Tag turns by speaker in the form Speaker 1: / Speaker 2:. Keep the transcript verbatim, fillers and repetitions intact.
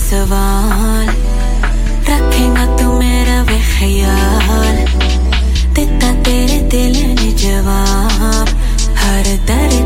Speaker 1: सवाल, रखेगा तू मेरा वे ख्याल, देता तेरे दिल ने जवाब, हर दर्द